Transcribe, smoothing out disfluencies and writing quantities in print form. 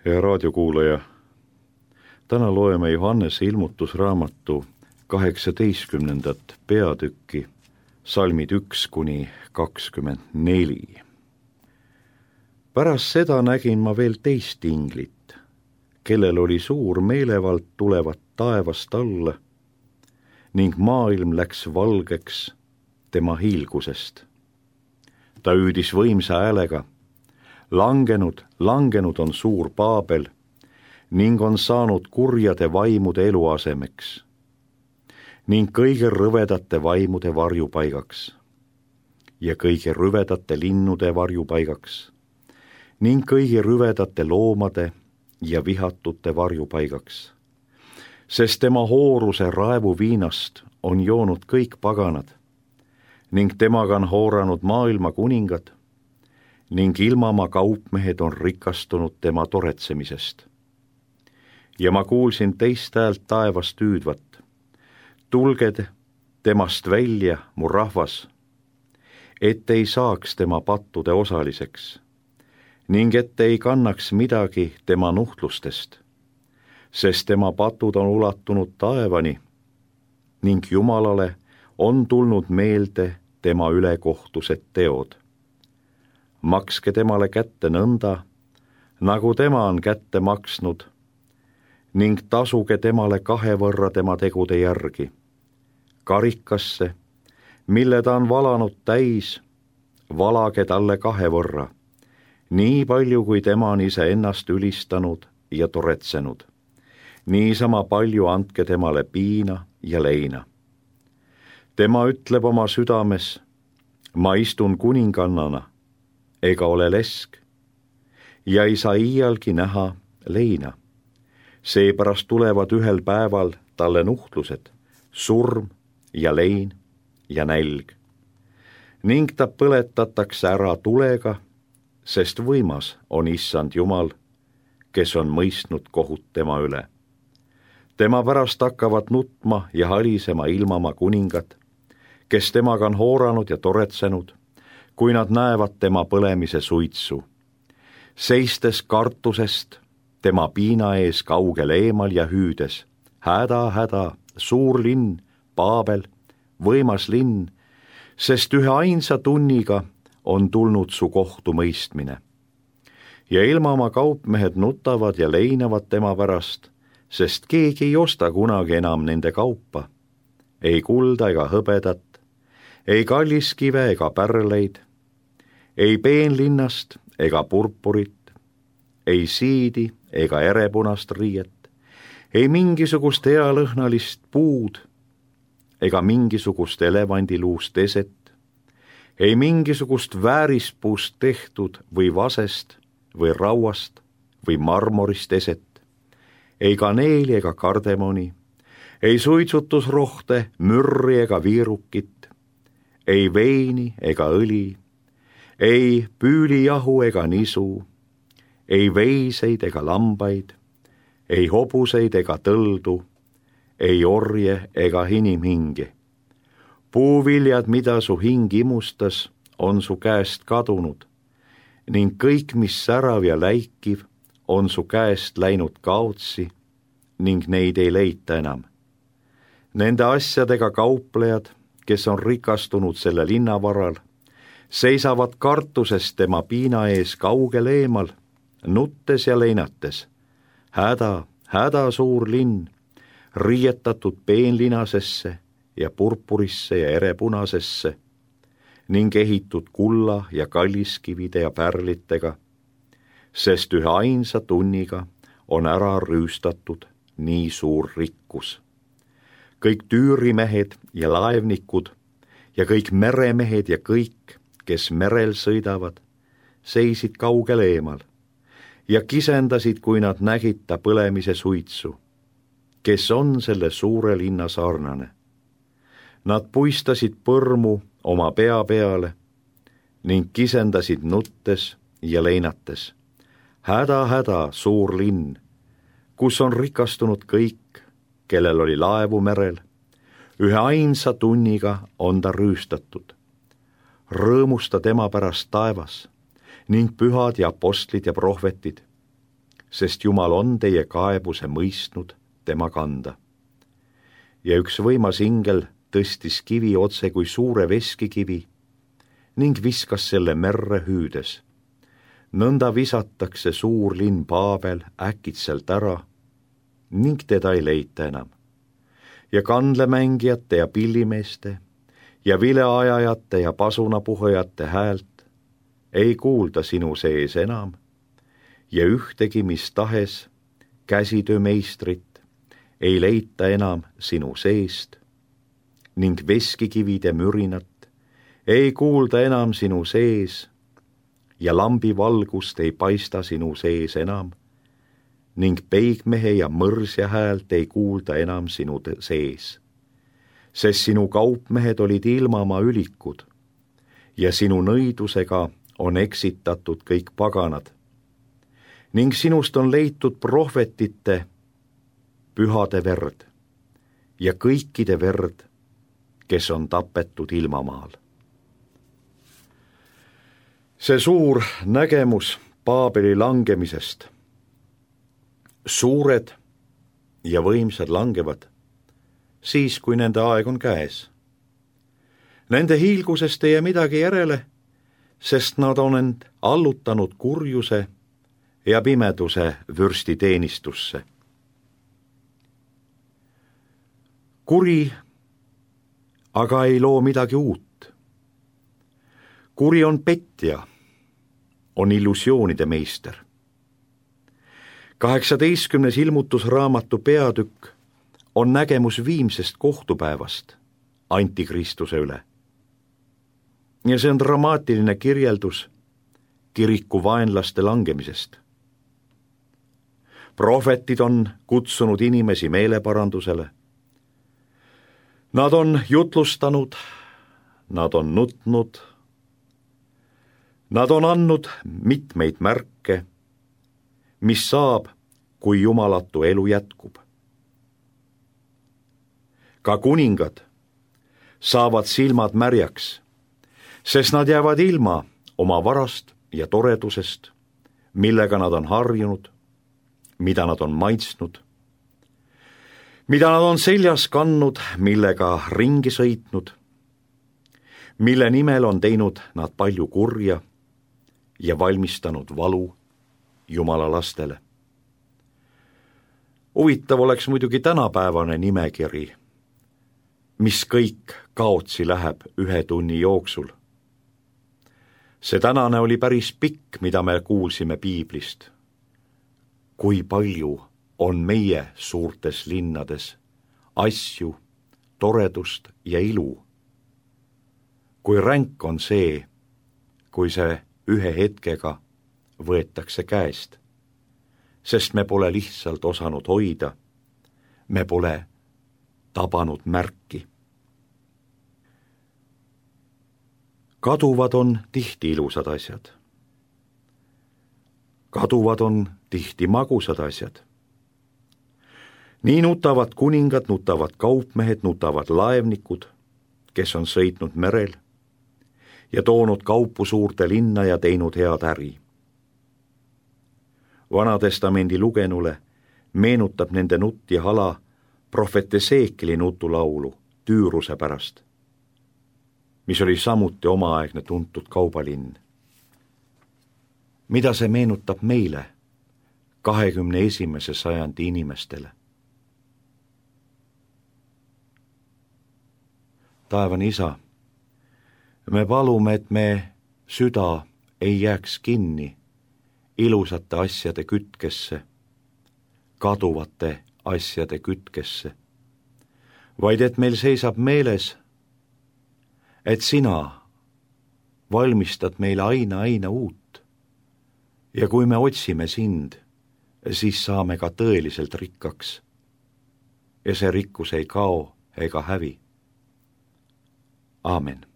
Hea raadiokuulaja, täna loeme Johannese ilmutusraamatu 18. peatükki, salmid 1–24. Pärast seda nägin ma veel teist inglit, kellel oli suur meelevald tulevat taevast alla ning maailm läks valgeks tema hiilgusest. Ta hüüdis võimsa häälega: langenud on suur Paabel ning on saanud kurjade vaimude eluasemeks ning kõige rõvedate vaimude varjupaigaks ja kõige rüvedate linnude varjupaigaks ning kõige rüvedate loomade ja vihatute varjupaigaks, sest tema hooruse raevuviinast on joonud kõik paganad ning temaga on hooranud maailma kuningad ning ilmamaa kaupmehed on rikastunud tema toretsemisest. Ja ma kuulsin teist häält taevast hüüdvat: tulge temast välja, mu rahvas, et ei saaks tema pattude osaliseks ning et ei kannaks midagi tema nuhtlustest, sest tema patud on ulatunud taevani ning Jumalale on tulnud meelde tema ülekohtused teod. Makske temale kätte nõnda, nagu tema on kätte maksnud, ning tasuge temale 2 võrra tema tegude järgi. Karikasse, mille ta on valanud täis, valage talle 2 võrra, nii palju kui tema on iseennast ülistanud ja toretsenud. Niisama palju andke temale piina ja leina. Tema ütleb oma südames: ma istun kuningannana ega ole lesk ja ei saa iialgi näha leina. Seepärast tulevad ühel päeval talle nuhtlused, surm ja lein ja nälg. Ning ta põletatakse ära tulega, sest võimas on Issand Jumal, kes on mõistnud kohut tema üle. Tema pärast hakkavad nutma ja halisema ilmamaa kuningad, kes temaga on hooranud ja toretsenud, kui nad näevad tema põlemise suitsu, seistes kartusest tema piina ees kaugel eemal ja hüüdes: häda, häda, suur linn, Paabel, võimas linn, sest ühe ainsa tunniga on tulnud su kohtumõistmine. Ja ilmamaa kaupmehed nutavad ja leinavad tema pärast, sest keegi ei osta kunagi enam nende kaupa, ei kulda ega hõbedat, ei kalliskive ega pärleid, ei peenlinnast ega purpurit, ei siidi ega erepunast riiet, ei mingisugust healõhnalist puud ega mingisugust elevandiluust eset, ei mingisugust väärispuust tehtud või vasest või rauast või marmorist eset, ei kaneeli ega kardemoni, ei suitsutusrohte, mürri ega viirukit, ei veini ega õli, ei püülijahu ega nisu, ei veiseid ega lambaid, ei hobuseid ega tõldu, ei orje ega inimhingi. Puuviljad, mida su hing imustas, on su käest kadunud ning kõik, mis särav ja läikiv, on su käest läinud kaotsi ning neid ei leita enam. Nende asjadega kauplejad, kes on rikastunud selle linna varal, seisavad kartusest tema piina ees kaugel eemal, nuttes ja leinates: häda, häda, suur linn, riietatud peenlinasesse ja purpurisse ja erepunasesse ning ehitud kulla ja kalliskivide ja pärlitega, sest ühe ainsa tunniga on ära rüüstatud nii suur rikkus. Kõik tüürimehed ja laevnikud ja kõik meremehed ja kõik, kes merel sõidavad, seisid kaugel eemal ja kisendasid, kui nad nägid ta põlemise suitsu, kes on selle suure linna sarnane. Nad puistasid põrmu oma pea peale ning kisendasid nuttes ja leinates: häda, häda, suur linn, kus on rikastunud kõik, kellel oli laevu merel, ühe ainsa tunniga on ta rüüstatud. Rõõmusta tema pärast taevas ning pühad ja apostlid ja prohvetid, sest Jumal on teie kaebuse mõistnud tema kanda. Ja üks võimas ingel tõstis kivi otse kui suure veskikivi ning viskas selle merre hüüdes. Nõnda visatakse suur linn Paabel äkitselt ära ning teda ei leita enam. Ja kandlemängijate ja pillimeeste ja vileajajate ja pasunapuhujate häält ei kuulda sinu sees enam ja ühtegi mis tahes käsitöömeistrit ei leita enam sinu seest ning veskikivide mürinat ei kuulda enam sinu sees ja lambi valgust ei paista sinu sees enam ning peigmehe ja mõrsja häält ei kuulda enam sinu sees, sest sinu kaupmehed olid ilmamaa ülikud ja sinu nõidusega on eksitatud kõik paganad ning sinust on leitud prohvetite pühade verd ja kõikide verd, kes on tapetud ilmamaal. See suur nägemus Paabeli langemisest. Suured ja võimsad langevad siis, kui nende aeg on käes. Nende hiilgusest ei jää midagi järele, sest nad on end allutanud kurjuse ja pimeduse vürstiteenistusse. Kuri aga ei loo midagi uut. Kuri on petja, on illusioonide meister. 18. ilmutusraamatu peatükk on nägemus viimsest kohtupäevast antikristuse üle. Ja see on dramaatiline kirjeldus kiriku vaenlaste langemisest. Prohvetid on kutsunud inimesi meeleparandusele. Nad on jutlustanud, nad on nutnud, nad on andnud mitmeid märke, mis saab, kui jumalatu elu jätkub. Ka kuningad saavad silmad märjaks, sest nad jäävad ilma oma varast ja toredusest, millega nad on harjunud, mida nad on maitsnud, mida nad on seljas kandnud, millega ringi sõitnud, mille nimel on teinud nad palju kurja ja valmistanud valu Jumala lastele. Huvitav oleks muidugi tänapäevane nimekiri, mis kõik kaotsi läheb 1 tunni jooksul. See tänane oli päris pikk, mida me kuulsime piiblist. Kui palju on meie suurtes linnades asju, toredust ja ilu. Kui ränk on see, kui see ühe hetkega võetakse käest, sest me pole lihtsalt osanud hoida, me pole tabanud märki. Kaduvad on tihti ilusad asjad. Kaduvad on tihti magusad asjad. Nii nutavad kuningad, nutavad kaupmehed, nutavad laevnikud, kes on sõitnud merel ja toonud kaupu suurde linna ja teinud head äri. Vanatestamendi lugenule meenutab nende nutt ja hala prohvet Eseekili nutulaulu Tüüruse pärast, mis oli samuti omaaegne tuntud kaubalinn. Mida see meenutab meile, 21. sajandi inimestele? Taevane Isa, me palume, et me süda ei jääks kinni ilusate asjade kütkesse, kaduvate asjade kütkesse, vaid et meil seisab meeles, et sina valmistad meile aina uut ja kui me otsime sind, siis saame ka tõeliselt rikkaks ja see rikkus ei kao ega hävi. Aamen.